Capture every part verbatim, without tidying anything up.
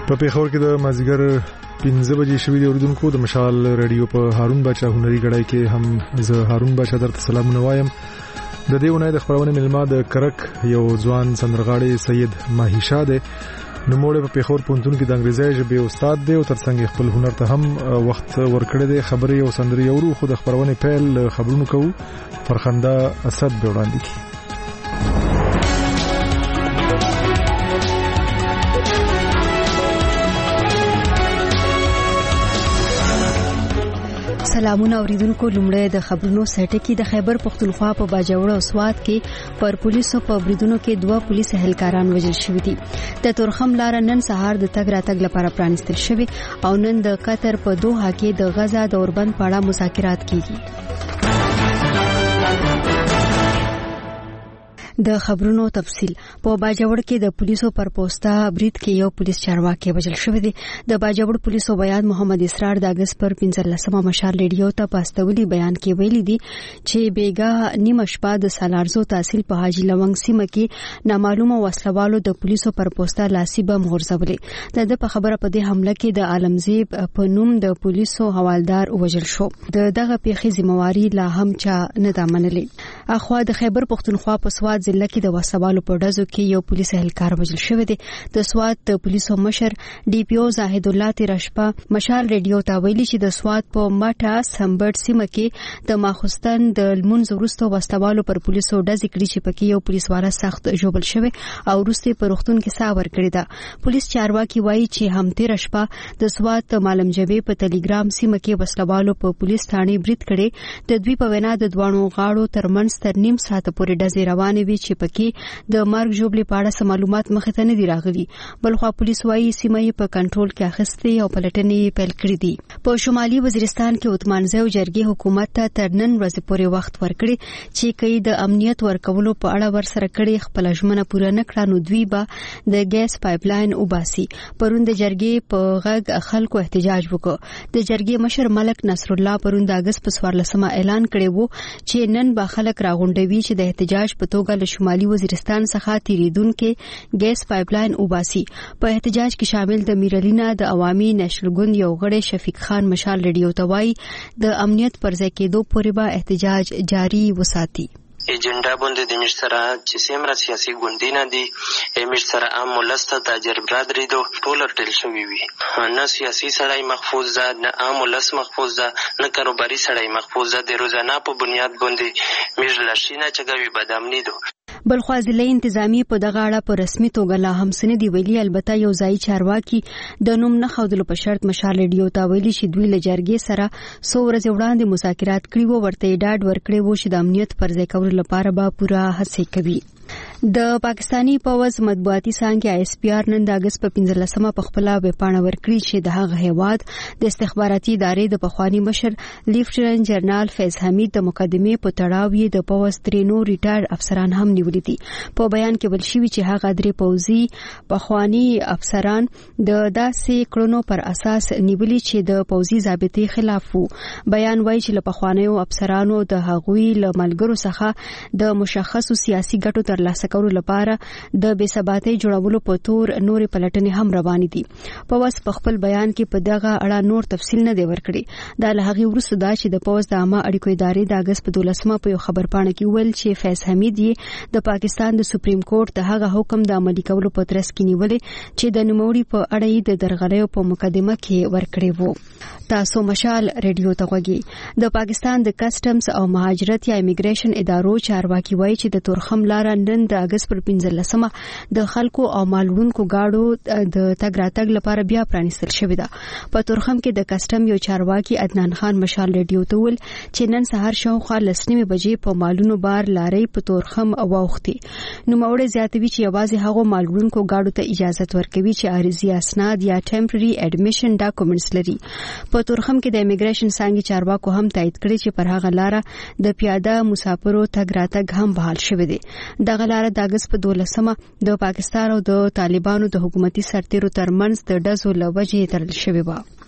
په پیښور کې د مازیګر پنځه بجې شوې د اوریدونکو د مشال رادیو په هارون بچا هنري غړای کې هم زه هارون بچا درته سلامونه وایم. د دې ونې د خبرونه ملما د کرک یو ځوان سندرغاړي سید ماهیشا ده نوموړی په پیښور پوهنتون کې د انګریزي ژبې استاد دی او ترڅنګ خپل هنر ته هم وخت ورکړی دی. خبرې او سندري اورو خو د خبرونه پیل خبرونه کوو. فرخنده اسد به وړاندې کړي. سلامونه اوریدونکو. لومړی د خبرونو سرټکی. د خیبر پختونخوا په باجوړ او سوات کې پر پولیسو په بریدونو کې دوه پولیس اهلکاران وژل شوي دي. د تورخم لار نن سهار د تګ راتګ لپاره پرانستل شوی او نن د قطر په دوحه کې د غزا د اوربند په اړه مذاکرات کیږي. د خبرونو تفصیل. په باجوړ کې د پولیسو پر پوسټا برید کې یو پولیس چارواکي وژل شوی دی. د باجوړ پولیسو بیان محمد اسرار د اگست پر پنځلسمه مشال ریډیو ته پاستولي بیان کې ویلي دي چې بیګا نیمه شپه د سالارزو تحصیل په حاجی لونګ سیمه کې نامعلومه وسلوالو د پولیسو پر پوسټا لاسي بم غورځولې. د د په خبره په دې حمله کې د عالمزیب په نوم د پولیسو حوالدار وژل شو. د دغه پیښې ذمہواری لا هم چا نه دا منلې. اخوا د خیبر پختونخوا په سوات ضلع کې د وسوالو په ډزو کې یو پولیس اهلکار وژل شوی دی. د سوات د پولیسو مشر ډي پی او زاهد الله تیرشپا مشال ریډیو ته ویلي چې د سوات په ماټا سمبړ سیمه کې د ماخستن د لمونځ وروسته وسوالو پر پولیسو ډزې کړې چې پکې یو پولیسوال سخت ژوبل شوی او وروسته په روغتون کې ساه ورکړې ده. پولیس چارواکي وایي چې هم تیرشپا د سوات مالمجبې په ټلګرام سیمه کې وسوالو په پولیس ثاني برید کړي. د دوی په وینا د دوانو غاړو ترمنځ تر نیم ساعت پورې ډزې روانې وي چې پکې د مرګ جوړې په اړه معلومات مخې ته نه دي راغلي. بلخوا پولیس وايي سیمه یې په کنټرول کې اخیستې او پلټنې پیل کړې دي. په شمالي وزیرستان کې عثمانزی او جرګې حکومت ته تر نن ورځې پورې وخت ورکړي چې کوي د امنیت ورکولو په اړه ورسره کړي خپل ژمنه پوره نه کړه نو دوی به د ګیس پایپلاین وباسي. پرون د جرګې په غږ خلکو احتجاج وکړ. د جرګې مشر ملک نصر الله پرون د اگست په څوارلسمه اعلان کړی وو چې نن به خلک راغونډوي چې د احتجاج په توګه له شمالي وزیرستان څخه تیریدونکو ګیس پایپلاین وباسي. په احتجاج کې شامل د میرلینا د عوامي نېشنل ګوند یو غړی شفیق خان مشال ریډیو ته وایي د امنیت پر ځای کېدو پورې به احتجاج جاری وساتي. ایجنډا باندې د مشترا چې سیمره سیاسي ګوندونه دي مشترا عام ولسته تاجر برادری دو ټول ټل شوی وي. نه سیاسي سړی محفوظ ده نه عام ولس محفوظ ده نه کاروباري سړی محفوظ ده. د روزانه په بنیاد باندې مجلشینه چګوي بدامنی دو. بلخوا ضلع انتظامی په دغه اړه په رسمي توګه لا هم څه نه دي ویلي. البته یو ځایي چارواکي د نوم نه ښودلو په شرط مشال ریډیو ته ویلي چې دوی له جرګې سره څو ورځې وړاندې مذاکرات کړي وو. ورته یې ډاډ ورکړی وو چې د امنیت پر ځای کولو لپاره به پوره هڅې کوي. د پاکستانی پوز مطبوعاتي څانګې آی اس پی آر نن د اگست په پنځلسمه په خپل ویبپاڼه ورکړي چې د هغه هیواد د استخباراتي ادارې د پخوانی مشر لیفټننټ جنرال فیض حمید د مقدمې په تړاو یې د پوز ترینو ریټایر افسران هم نیولي دي. په بیان کې ویل شوی چې هغه درې پوځي پخوانی افسران د داسې کړنو پر اساس نیولي چې د پوځي ضابطې خلاف وو. بیان وایي چې له پخوانیو افسرانو د هغوی له ملګرو څخه د مشخصو سیاسي ګټو ترلاسه کولو لپاره د بې ثباتۍ جوړولو په تور نورې پلټنې هم روانې دي. پوز په خپل بیان کې په دغه اړه نور تفصیل نه دی ورکړی. دا له هغې وروسته دا چې د پوز د عامه اړیکو ادارې د اګست په دولسمه په یو خبرپاڼه کې وویل چې فیض حمید یې د پاکستان د سپریم کورټ د هغه حکم د عملي کولو په ترڅ کې نیولې چې د نوموړي په اړه یې د درغلیو په مقدمه کې ورکړی وو. تاسو مشال ریډیو ته غوږی. د پاکستان د کسټمز او مهاجرت یا امیګریشن ادارو چارواکي وایي چې د تورخم لار نن د اگست پر پنځلسمه د خلکو او مالونکو گاډو د تګ راتګ لپاره بیا پرانستل شوې ده. په تورخم کې د کسټم یو چارواکي عدنان خان مشال ریډیو ته ویل چې نن سهار شاوخوا لسنیمه بجې په مالونو بار لارې په تورخم واوختي. نوموړی زیاتوي چې یوازې هغو مالونکو گاډو ته اجازه ورکوي چې عارضي اسناد یا ټمپرري اډمیشن ډاکومنټس لري. په تورخم کې د امیګریشن څانګې چارواکو هم تایید کړی چې پر هغه لار د پیاده مسافرو تګ راتګ هم بحال شوی دی. دغه لار د اګست په دولسمه د پاکستان او د طالبانو د حکومتي سرتیرو ترمنځ د ډزو له وجې تړل شوې وه.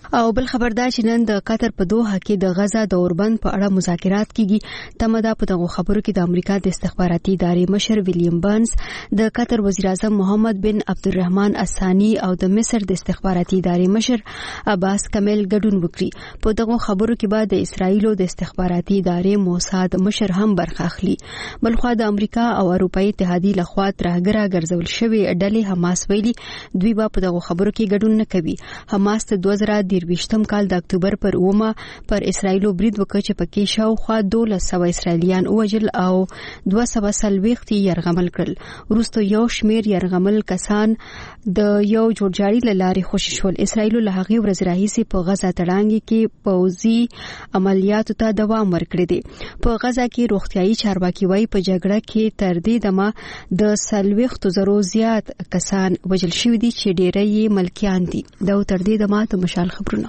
او بل خبردار چې نن د قطر په دوحه کې د غزا د اوربند په اړه مذاکرات کیږي. تمدا په دغه خبرو کې د امریکا د استخباراتي ادارې مشر ویلیام بارنز، د قطر وزیر اعظم محمد بن عبدالرحمن الثاني او د مصر د استخباراتي ادارې مشر عباس کامل ګډون وکړي. په دغه خبرو کې بعد د اسرایل د استخباراتي ادارې موساد مشر هم برخه اخلي. بلخو د امریکا او اروپאי اتحادیه لخوا ترهګرا ګرځول شوی ډلې حماس ویلي دوی به په دغه خبرو کې ګډون نه کوي. حماس د دوه زره درویشتم کال د اکتوبر پر اومه پر اسرایلو برید وکړ چې پکې شاوخوا دولس سوه اسرایلیان وژل او دوه سوه څلوېښت یرغمل کړل. وروسته یو شمیر یرغمل کسان د یو جوړجاړي له لارې خوشي شول. اسرایلو له هغې ورځې راهیسې په غزا تړانګې کې پوځي عملیاتو ته دوام ورکړی دی. په غزا کې روغتیايي چارواکي وايي په جګړه کې تر دې دمه د څلوېښتو زرو زیات کسان وژل شوي دي چې ډېری یې ملکیان دي. دا تر دې دمه د مشال خبرونه.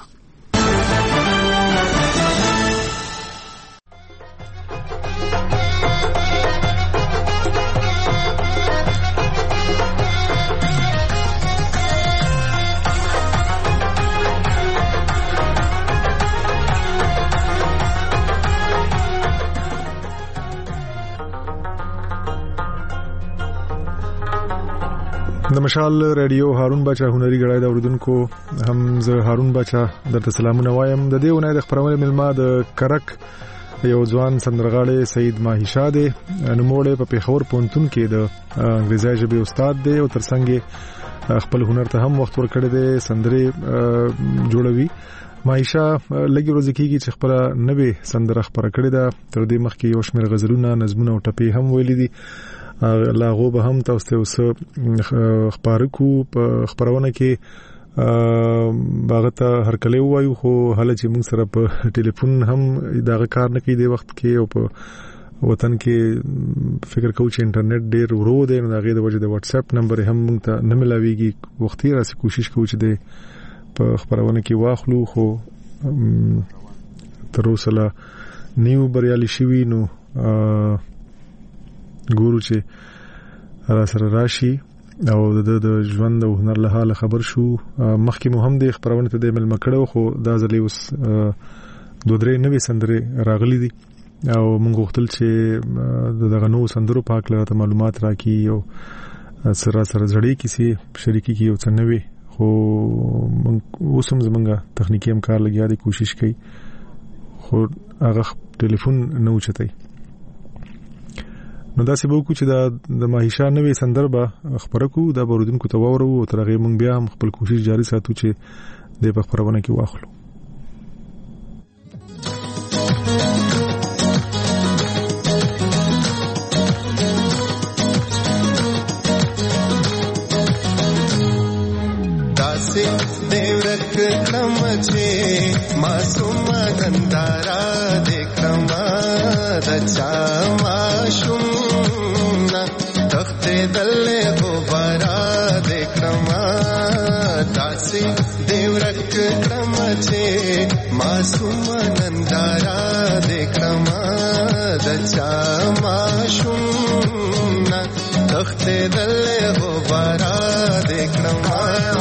د مشال رادیو هارون بچا هنري غړای د اوردونکو هم زه هارون بچا درته سلامونه وایم. د دې ونې د خبرونه ملما د کرک یو ځوان سندرغاړي سید ماهی شاده نوموړی په پیښور پونتون کې د انګریزي ژبې استاد دی او ترڅنګ خپل هنر ته هم وخت ورکړی دی. سندري جوړوي. ماهیشا لګي ورځ کېږي چې خپل نوې سندره خبره کړې ده. تر دې مخکې یو شمېر غزلونه، نظمونه او ټپې هم ویلي دي. لاغو به هم تاسو ته اوس خبرو کو په خبرونه کې باغته هر کله وایو، خو حاله چې موږ سره په ټلیفون هم دا کار نه کوي د وخت کې او په وطن کې فکر کوم چې انټرنیټ ډیر ورو دی نو دا غي د وجه د واتس اپ نمبر هم موږ ته نه ملاويږي. وختي راسي کوشش کوو چې د په خبرونه کې واخلو، خو تر اوسه نیو بریالي شوی نو ګورو چې را سره راشي او د د ژوند او هنر له حاله خبر شو. مخکې مو هم د خبرونه ته د مل مکړو، خو دا ځلې اوس دوه درې نوې سندرې راغلي دي او موږ غوښتل چې دغه نو سندرو پاک لاره معلومات راکړي او سره سره زړې کیسې شریکي کی او څه نوې. خو اوس هم زمونږه تخنیکی همکار لګیا دی، کوشش کوي، خو هغه ټلیفون نه اوچتای. نو دا څه به وکړو چې دا د ماهیشا نوې سندر به خبره کو، دا به اوریدونکو ته واورو او تر هغې موږ بیا هم خپل کوشش جاري ساتو چې دې په خبرونه کې واخلو. داسې دیورک کړم چې معصوم نندارا دې کړم د چا معشوم دل غبارا دیکھما داسی دیورک کرم چه معصوم نندارا دیکھما دچا معشوم نا تخت دل غبارا دیکھما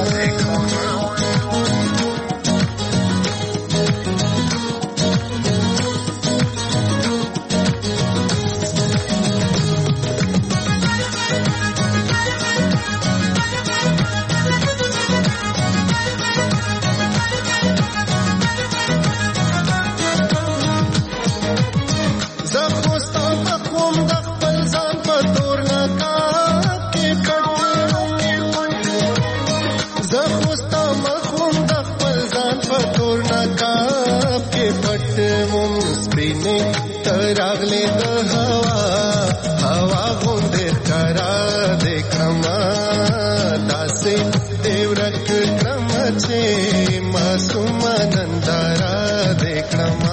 تراغلے د هوا هوا غوندې کرا دیکھما داسې دیورک کرم چې معصوم نندارا دیکھما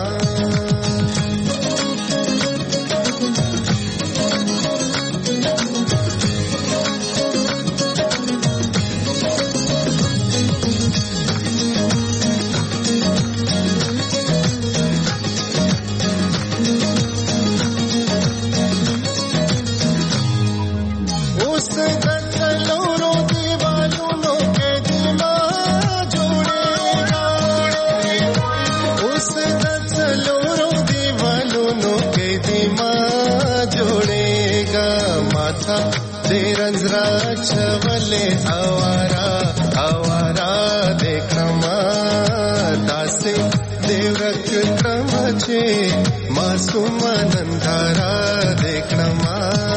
رنز را چولې اوارا اوارا دکما داسې دیورک کرم چې معصوم نندارا دکما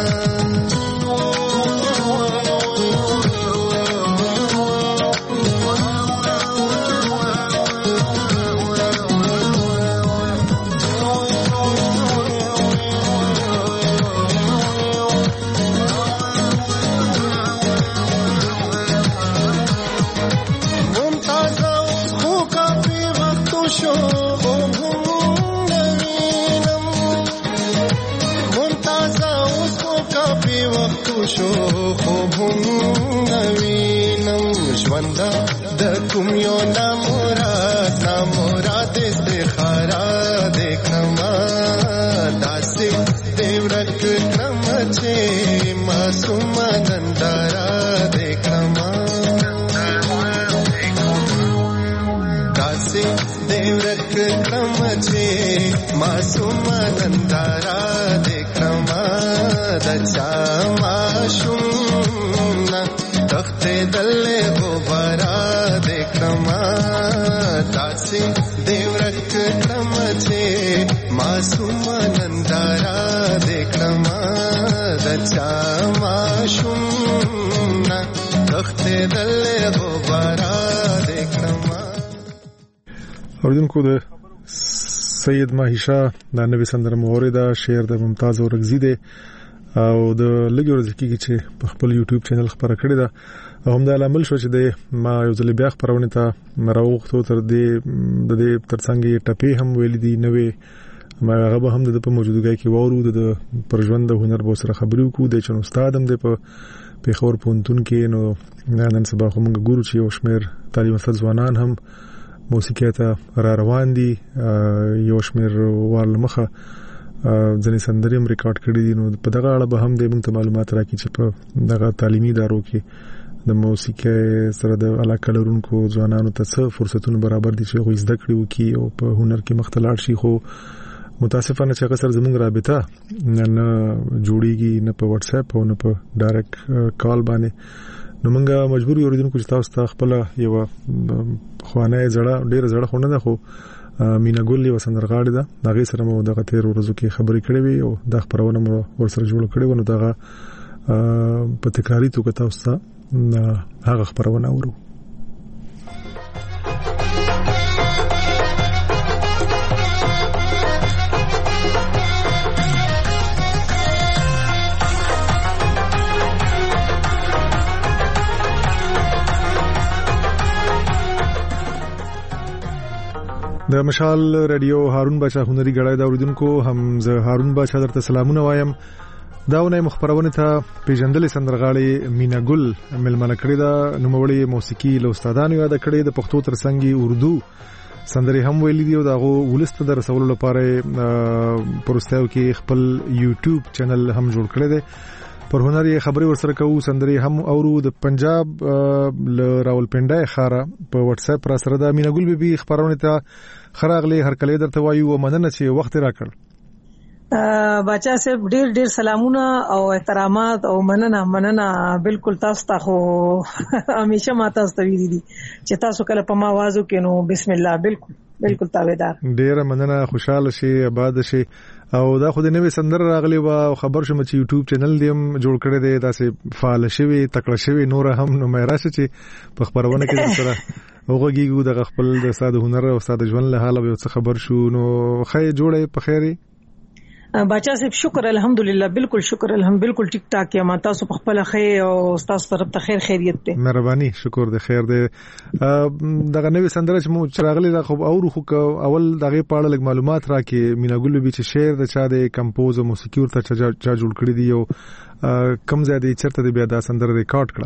د کوم یو نامراد نامراد استخارا دکما داسې دیورک کرم چې معصوم نندارا دکما داسې دیورک کرم چې معصوم نندارا دکما دچا معشوم تخت دل غبارا دکما داسې دیورک کرم چې معصوم نندارا دکما دچا معشوم تخت دل غبارا دکما. اوریدونکو د سید ماهیشا د نوې سندره مورده شعر د ممتاز اورغزي دی او د لګي ورځ کېږي چې په خپل یوټیوب چینل خبره کړې ده او هم د عامل شو چې د ما یو ځل بیا خبرونه ته مراوغتو تر دې د دې ترڅنګ ټپې هم ویل دي نوې ما هغه به هم د په موجودګۍ کې وورو د پرژوند د هنر بو سره خبرې وکړو د چنو استاد هم د په پیښور پونتون کې نو نن سبا خو موږ ګورو چې یو شمېر تعلیم یافته ځوانان هم موسیقي ته را روان دي یو شمېر وال مخه ځنې سندرې هم ریکارډ کړې دي نو په دغه اړه به هم د موږ ته معلومات راکړي چې په دغه تعلیمي ادارو کې د موسیقي سره د علاقه لرونکو ځوانانو ته څه فرصتونه برابر دي چې هغوی زده کړي وکړي او په هنر کې مخ ته لاړ شي خو متاسفانه چې هغه سره زموږ رابطه نه جوړیږي نه په واتس اپ او نه په ډایرکټ کال باندې نو موږ مجبور یو اوریدونکو چې تاسو ته خپل یو خوانه زړه ډیر زړه خونه ده خو مینا ګل یو سندرغاړي ده دغه سره مو دغه تیر ورځو کې خبرې کړې وي او د خبرونه مو ورسره جوړ کړې ونه دغه په تکراری توګه تاسو ته هغه خبرونه اورو. د مشال رادیو هارون بچا هنري غړای دا اوریدونکو هم زه هارون بچا درته سلامونه وایم داونه مخبرونه ته پیژندل سندرغاړي مینا ګل ملمنه کړی دا نوموړي موسیقي له استادانو یاد کړی د پښتو ترڅنګ اردو سندري هم ویلي دی او دا ولست در رسول لپاره پروستاو کې خپل یوټیوب چینل هم جوړ کړی دی پر هنر یې خبري ورسره کوو سندري هم اورو د پنجاب ل راولپنډای خاره په واتس اپ را سره د مینا ګل بي خبرونه ته خراغلي هر کله درته وایو مننه چې وخت راکړ. بچا صاحب ډیر ډیر سلامونه او احترامات او مننه مننه بالکل تاسو ته خو همیشه ما تاسو ته ویلي دي چې تاسو کله په ما وازو کې نو بسم الله بالکل بالکل تابعدار. ډیر مننه خوشاله شي آباد شي او دا خو د نوې سندر راغلی و خبر شوم چې یوټیوب چینل دې هم جوړ کړی دی داسې فعال شوی تکړه شوی نور هم نو مې راشه چې په خبرونه کې سره وګورګو د خپل د استاد هنر او استاد ژوند له حاله یو څه خبر شو نو خیر جوړه په خیري بچا صاحب شکر الحمدلله بالکل شکر الحمد بالکل ټیک ټاک یا ما تاسو په خپل خیر او تاسو طرف ته خیر خیریت ته مهرباني شکر د خیر د دغه نوې سندره چې مو چراغلي دا خو او خو اول دغه پاړه لګ معلومات راکې مینا ګل بي چې شعر د چا د کمپوز او موسیقي ورته چا جوړ کړی دی او کم زیاده چرته بیا دا سندره ریکارډ کړه.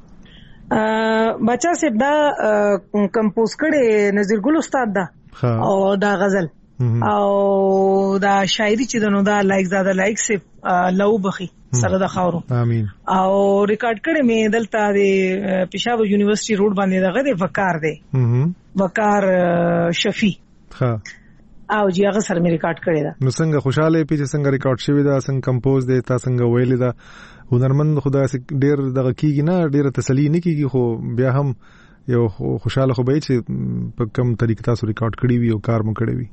بچا صاحب دا کمپوز کړي نذیر ګل استاد دا او دا غزل او دا شاعري چې دنو دا لایک زاده لایک سي لو بخي سره د خاورو امين او ریکارډ کړي مې دلته د پېښور یونیورسيټي روډ باندې دغه د وقار دی وقار شفیع ها او جی هغه سره مې ریکارډ کړی دا. نو څنګه خوشاله پی چې څنګه ریکارډ شوی دا څنګه کمپوز دی تا څنګه ویل دا هنرمند خدا سي ډیر دغه کیږي نه ډیر تسلی نه کیږي خو بیا هم یو خوشاله خو به چې په کوم طریقه تاسو ریکارډ کړی وي او کار مو کړی وي.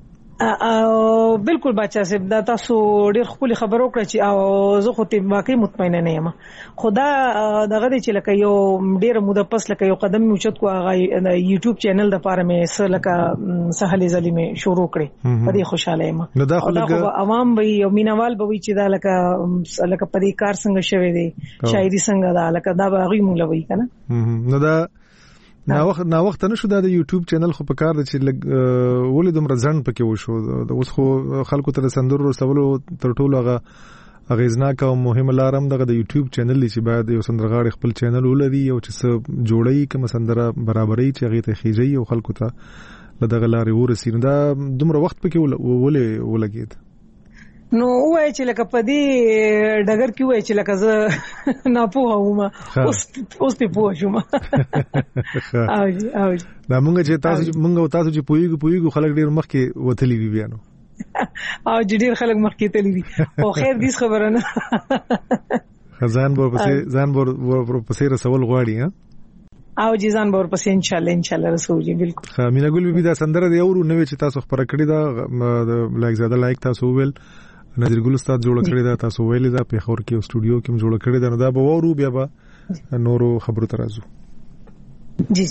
بالکل بچا صاحب دا تاسو ډیر خپل خبرو کړی چې او زه خو ته واقعي مطمئن نه یم خدا دغه چې لکه یو ډیر موده پس لکه یو قدم موچت کو هغه یوټیوب چینل د پاره مې سره لکه سهل زلی مې شروع کړی په دې خوشاله یم. نو دا خو لکه عوام به یو مینوال به وي چې دا لکه لکه په دې کار څنګه شوی دی شاعري څنګه دا لکه دا به غي مونږ لوي کنه. نو دا نا وخت نا وخت نشو دا د یوټیوب چینل خو په کار د چې ولې دومره ځن پکې وشو د اوس خو خلکو ته سندرو رسولو تر ټولو هغه اغیزناک او مهمه لارم دغه د یوټیوب چینل دی چې باید یو سندرغاړي خپل چینل ولري او چې څه جوړي کوم سندره برابرۍ چې هغه ته خېږي او خلکو ته دغه لارې ورسي. دا دومره وخت پکې ولې ولګید نو وای چې لکه په دې ډګر کې وای چې لکه زه نه پوهوم اوس اوس په پوه شوم. او او دا مونږ چې تاسو مونږ تاسو چې پویګو پویګو خلک ډیر مخکې وتلی وی بیانو او ډیر خلک مخکې تللی دي او خیر دې خبره نه ځان ور پسې ځان ور پسې رسول غواړي ها او جزان بور پسې ان شاء الله ان شاء الله رسوږي. بالکل مینا ګل بي دا سندره دی او نو چې تاسو خبره کړی دا لایک زیاده لایک تاسو ویل نظر ګل استاد جوړ کړی دا تاسو ویل دا په خور کې استودیو کې جوړ کړی دا دا به ورو بیا به نورو خبرو ترازو جی.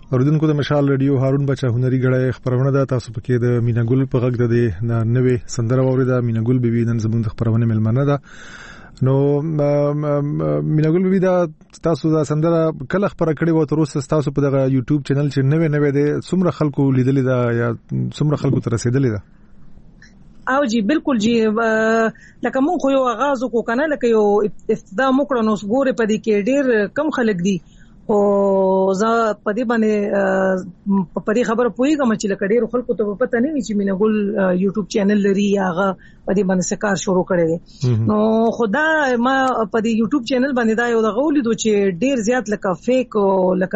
اوردونکو د مشال رادیو هارون بچا هنري غړې خبرونه ده تاسو پکې د میناګل په غږ د نوې سندره وریده میناګل بیبي نن زموږ د خبرونه ملمنه ده نو میناګل بیبي دا تاسو دا سندره کله خبره کړې و تر اوسه تاسو په دغه یوټیوب چینل چې نوې نوې ده څومره خلکو لیدلې ده یا څومره خلکو ته رسیدلې ده او جی بالکل جی لکه مونږ خو یو آغاز وکړو کنه لکه یو ابتدا موکړو نو ګوره په دې کې ډېر کم خلک دي او زه په دې باندې په دې خبره پوهیږم چې لکه ډېر خلکو ته پته نه وي چې میناګل یوټیوب چینل لري هغه په دې باندې سکار شروع کړی دی نو خدا ما په دې یوټیوب چینل باندې دا یو د غولې دو چې ډېر زیات لکه فیک او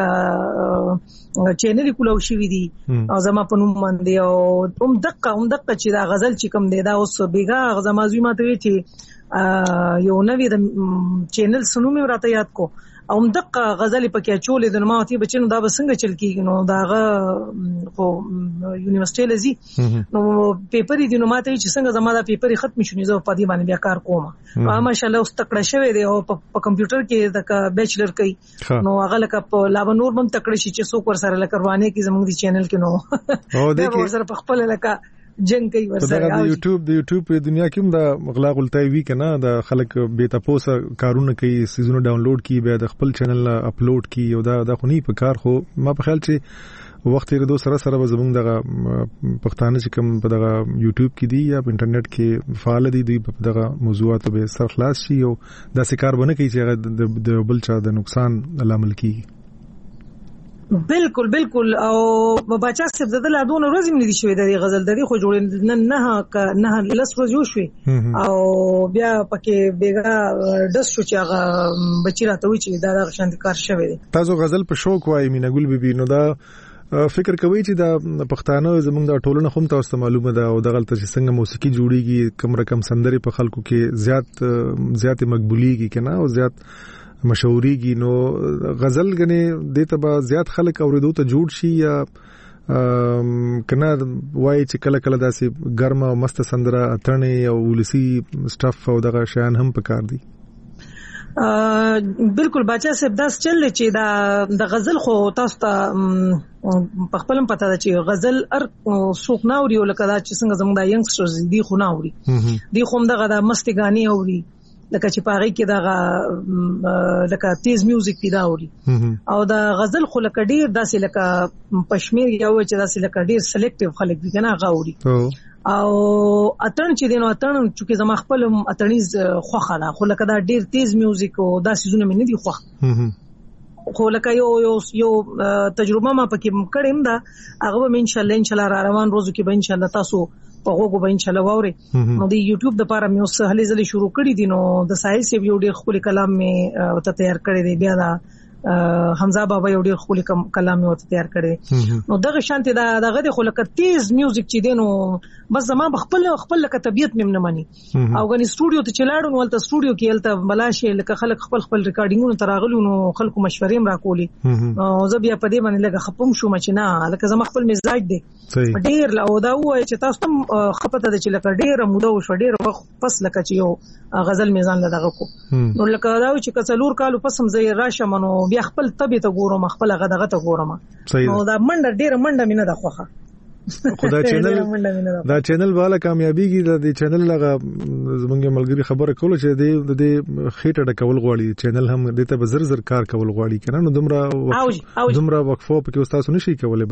لکه چینل کولو شوی دي او زما په نوم باندې او هم دقه هم دقه چې دا غزل چې کوم دی دا اوس بیګا زما زوی ماته وی چې یو نوې د چینل سنوم راته یاد کو او دغه غزل پکې چولې د نماوتي بچنو دا بسنګ چل کیږي نو داغه خو یونیورسيټي لزی نو پیپر دي نو ماته چې څنګه زما دا پیپر ختم شونی زه په دې باندې بیا کار کوم او ماشاءالله اوس تکړه شوی دی او په کمپیوټر کې د بیچلر کوي نو هغه لکه په لاو نور بم تکړه شي چې څوک ور سره لکروانه کې زموږ دی چینل کې نو او دا ور سره په خپل لکه جنگ کوي ورسره د یوټیوب د یوټیوب په دنیا کې هم د غلا غلطای وی کنه د خلک به تاسو کارونه کوي سيزونه ډاونلوډ کی به د خپل چینل اپلوډ کی او دا د خونی په کار خو ما په خیال چې وخت یې دوه سره سره زموږ دغه پښتانه چې کوم په دغه یوټیوب کې دی یا په انټرنیټ کې فعال دي دوی په دغه موضوعات به سر خلاص شي او دا سکار بنه کوي چې د بل چا د نقصان لامل کیږي بالکل بالکل او بچا صاحب زده لا دون ورځې مې دي شوې د غزل د خو جوړ نه نه نه لس ورځې شوې او بیا پکې بیګا دس شو چې هغه بچی راته وی چې دا د شاندي کار شوی دی تاسو غزل په شوق وای میناګل بیبي نو دا فکر کوي چې دا پښتانه زمونږ د ټولنه هم تاسو معلومه ده او د غلطه چې څنګه موسیقي جوړیږي کم رقم سندري په خلکو کې زیات زیات مقبوليږي کنه او زیات مشهوريږي نو غزل غني د ته به زیات خلک اوریدو ته جوړ شي یا کنه وای چې کله کله داسې ګرمه او مست سندره اترنې او ولسی سټاف او دغه شیان هم پکار دي بالکل بچا صاحب داس چل چې دا د غزل خو تاسو ته په خپل پته ده چې غزل ار سوق ناوري او لکه دا چې څنګه زموږ د ینګسترز دي خو ناوري دي خو دغه د مست غاني اوري لکه چې پاره کې دا لکه تیز میوزیک پیدا اوري او دا غزل خو لکه ډیر داسې لکه پښمیر یو چې داسې لکه ډیر سلیکټیو خلک دي کنه غاوري او اتن چې دینو اتن چې زما خپل اتنیز خوخه نه خو لکه دا ډیر تیز میوزیک او داسې زونه مې نه دي خوخه خو لکه یو یو یو تجربه ما پکې کړم دا هغه به ان شاء الله ان شاء الله را روان روزو کې به ان شاء الله تاسو په هغه به ان شاء الله ووري نو د یوټیوب د لپاره مې اوس هلي ځلې شروع کړې دي نو د ساحل سی یو ډیر خپل کلام مې ته تیار کړی دی بیا دا حمزه بابا یو ډیر خپل کلام مې ته تیار کړی نو دغه شانتي دا دغه د خلک تیز میوزیک چې دینو بس زما خپل خپل لکه طبيعت مې نه مانی او غني سټوډیو ته چلاړو ولته سټوډیو کې ولته بلاشه لکه خلک خپل خپل ریکارډینګونو تراغلو نو خلکو مشورې را کولی او زه بیا په دې باندې لګه خپم شوم چې نه لکه زما خپل مزاج دی ډیر لا او دا وای چې تاسو هم خپته د چې لکه ډیر موده وشو ډیر وخت پس لکه چې یو غزل میزان لدغه کو نو لکه دا چې کڅلور کالو پس هم زه راشم نو بیا خپل طبيعت ګورم خپل غدغه ته ګورم نو دا منډه ډیر منډه مینه د خوخه خدای چینل دا چینل والا کامیابیږي د چینل لغه زمونږ ملګری خبره کوله چې د د خېټه ډکول غواړي چینل هم د ته بزر زر کار کول غواړي کنه نو دومره دومره وقفو پکې استاد نشي کولای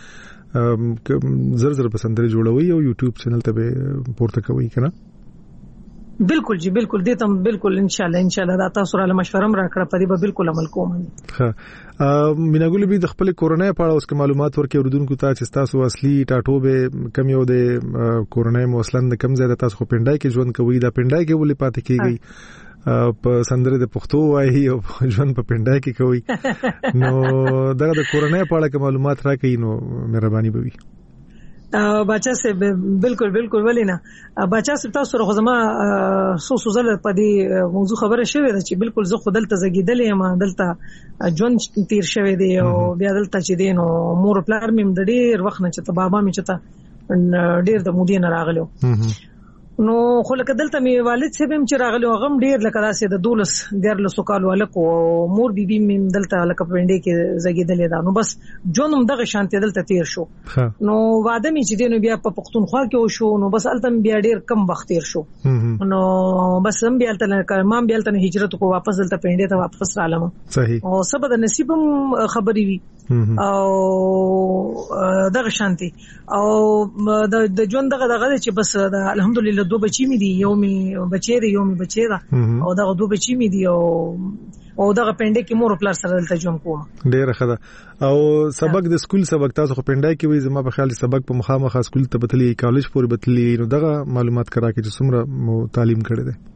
بلکې زر زر پسندري جوړوي او یوټیوب چینل ته به پورته کوي کنه بالکل جی بالکل دې تم بالکل ان شاء الله ان شاء الله دا تاسو را مشوره را کړه پدې به بالکل عمل کوم ها میناګل بي د خپل کورونای په اړه اوس کې معلومات ورکړي اوردونکو ته چې تاسو اصلي ټاټو به کم یو د کورونای موصلن د کم زیاده تاسو پندای کې ژوند کوي دا پندای کې ولې پاتې کیږي په سندره د پښتو وایي او ژوند په پندای کې کوي نو دا د کورونای په اړه معلومات راکړي نو مهرباني به وي بچا سے بالکل بالکل ولینا بچا سے تاسو سره زما سو سوزل په دې موضوع خبره شوې ده چې بالکل زه خودل ته زګیدلې ما دلته ژوند تیر شوې دی او بیا دلته چې دین او مور پلار مې د ډېر وخت نه چې ته بابا مې چې ته ډېر د مودې نه راغلو نو خو لکه دلته می والد صاحب هم چې راغلی هغه ډیر لکه داسې د دولس دیارلسو کالو هلک او مور بیبي مې دلته لکه په پنډۍ کې زیږېدلې ده. نو بس ژوند هم دغه شانتې دلته تیر شو. نو واده مې چې دی نو بیا په پښتونخوا کې وشو. نو بس هلته بیا ډیر کم وخت تیر شو. نو بس هم بیا هلته ما هم بیا هلته هجرت وکړو، واپس دلته پنډۍ ته واپس رالم. صحیح. او سبا د نصیب هم خبرې وي او دغه شانتې او د ژوند دغه دغه چې بس الحمدلله دو بچی می دي، یو می بچی دی یو می بچی دا او دغه دو بچی می دي او او دغه پنډۍ کې مور پلار سره دلته ژوند کوم. ډیره ښه ده. او سبق د سکول سبق تاسو خو پنډۍ کې وي، زما په خیال سبق په مخامخ سکول ته بتلی کالج پورې بتلی، نو دغه معلومات کرا کې چې څومره مو تعلیم کړی دی؟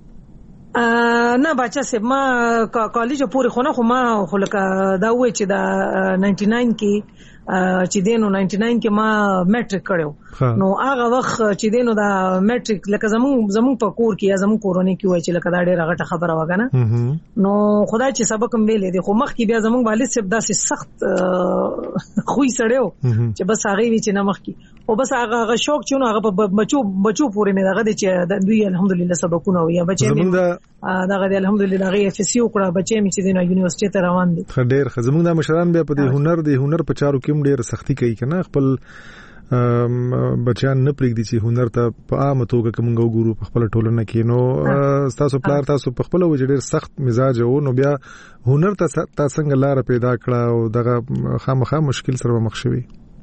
نه بچا سه ما کالج پورې خو نه، خو ما خو لکه دا وای چې دا نائنٹی نائن کې چې دینو نائنٹی نائن کې ما میټریک کړو. نو هغه وخت چې دینو دا میټریک لکه زمون زمون په کور کې یا زمون کورونی کې وای چې لکه دا ډېره غټه خبره وګنه. نو خدای چې سبق هم ویلې دي، خو مخ کې بیا زمون والد صاحب داسې سخت خوې سړیو چې بس هغه وی چې نه مخ کې او بس هغه هغه شوق چې نو هغه بچو بچو پورې نه دغه چې دوی الحمدلله سبقونه وي بچي مې دغه الحمدلله هغه اف سی وکړه، بچي مې چې دینو یونیورسيټي ته روان دي. ډېر ښه. زمونږ د مشران بیا په دې هنر د هنر په چارو کې ډېر سختی کوي کنه، خپل بچیان نه پرېږدي چې هنر ته په عامه توګه کومه وګورو په خپل ټولنه کې. نو تاسو پلار تاسو په خپل وجه ډېر سخت مزاج وو، نو بیا هنر ته تاسو څنګه لار پیدا کړه او دغه خامخا مشکل سره مخ شوي؟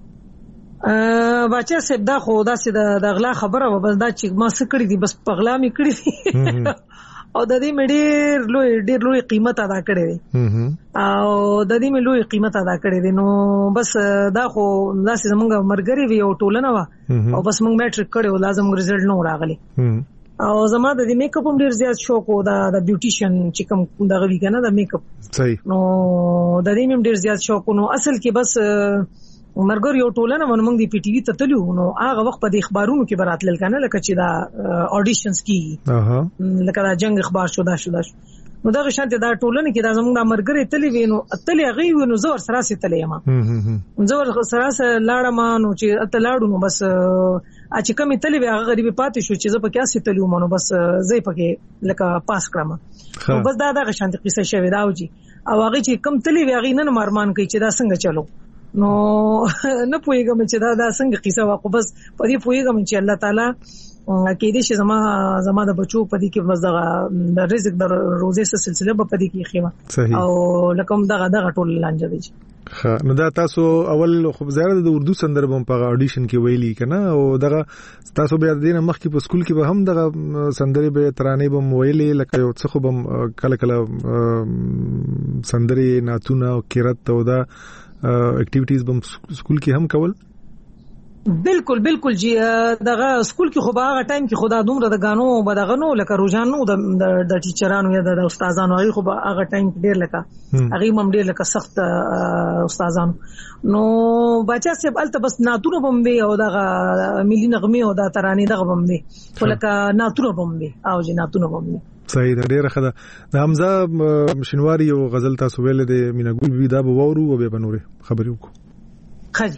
بچا سب دا خو داسې د غلا خبره و، بس دا چې ما څه کړی دي بس په غلا مې کړی دي او د دې مې ډېر لوی ډېر لوی قیمت ادا کړی دی او د دې مې لوی قیمت ادا کړی دی. نو بس دا خو داسې زمونږ مرګري وی او ټولنه وا او بس موږ میټریک کړو، لازم رزلټ نو راغلی او زما د دې میک اپ هم ډېر زیات شوق و، دا د بیوټیشن چې کوم دغه وی کنه د میک اپ. صحیح. نو د دې مې ډېر زیات شوق نو اصل کې بس مرګر یو ټولنه ونه موږ دی پی ټی وی ته تلو. نو هغه وخت په د اخبارونو کې براتل کنه لکه چې دا اډیشنز کی اها لکه دا جنگ اخبار شو دا شو دا شو. نو دا شانته دا ټولنه کې دا زموږ د مرګر تلې وینو تلې هغه وینو زور سره سره تلې ما زور سره سره لاړه ما نو چې تلاړو نو بس ا چې کمی تلې وی هغه غریبي پاتې شو چې زه په کیسه تلو مونږ بس زې پکې لکه پاس کړم. نو بس دا دا شانته قصه شوی دا وږي او هغه چې کم تلې وی هغه نن مارمان کوي چې دا څنګه چلو. نو نه پوهیږم چې دا دا څنګه قصه واقع بس په دې پوهیږم چې الله تعالی کې دې چې زما زما د بچو په دې کې بس د رزق د روزي سلسله په دې کې خېما او لکم دغه دغه ټول لانجه دي. ها نو دا تاسو اول خو زیاده د اردو سندربم په اډیشن کې ویلي کنه او دغه تاسو بیا د دې مخکې په سکول کې به هم دغه سندري به ترانه بم ویلي لکه یو څه خو بم کله کله سندري ناتونه او قرات او دا اکټیویټیز بم سکول کې هم کول؟ بالکل بالکل جی دغه سکول کې خو به هغه ټایم کې خدا دومره د غانو بدغه نو لکه روزانو د د ټیچرانو یا د استادانو هغه خو به هغه ټایم کې ډیر لکه هغه هم ډیر لکه سخت استادانو. نو بچا سه بلته بس ناتونه بمبي او دغه ملي نغمه او د ترانه دغه بمبي ولکه ناتونه بمبي او جی ناتونه بمبي. صحیح ده. ډیره ښه ده. د حمزه شینواری او غزل تاسو ویل د میناګل وی دا به وورو او به بنوري خبرې وکړو. خاجي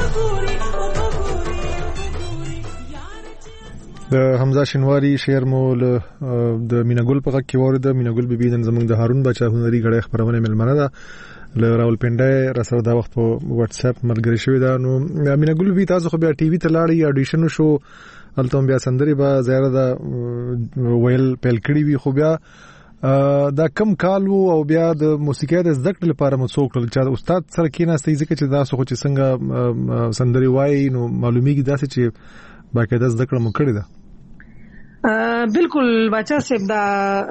د حمزه شینواری شعر مو د میناګل په کې ورده میناګل بیبي نن زموږ د هارون بچا هنري غړې خبرونه ملمنه ده ل راولپنډه رسو دا وخت په واتس اپ ملګری شوی دا نو میناګل بیبي تاسو خو بیا ټي وي ته لاړی اډیشن شو الته بیا سندري با زیاده دا ویل پیل کړی وی خو بیا دا کم کال وو او بیا د موسیقۍ د زده کړې لپاره مو څوک چې استاد سره کېناستې ځکه چې دا څه چې څنګه سندري وای نو معلومیږي دا چې باقاعده زده کړه مو کړې ده بالکل بچا صاحب دا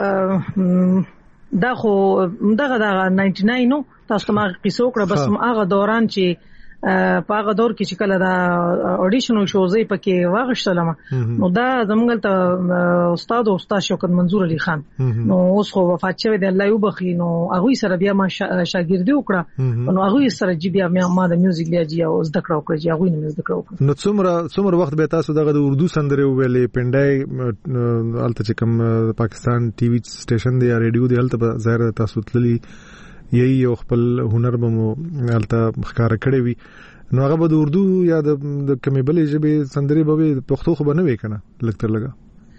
دا خو دغه دا ناینټي ناین نو تاسو ما قصو کړ بس هغه دوران چې په هغه دور کې چې کله دا اډیشنل شوزې پکې واغښتلم نو دا زمونږ ته استاد او استاد شوکت منظور علي خان نو اوس خو وفات شوی دی الله یو بخي نو هغه سره بیا ما شاګردي وکړه نو هغه سره چې بیا ما د میوزیک بیا جی او زده کړو کړی هغه نه زده کړو نو څومره څومره وخت به تاسو دغه د اردو سندره ویلې پندای الته چې کوم پاکستان ټي وي سټیشن دی یا ریډیو دی الته ظاهر تاسو تللی یی یو خپل هنر به مو الته ښکار کړی وي نو هغه به د اردو یا د کمې بلې ژبې سندري به پښتو خو به نه وي کنه لکتر لګا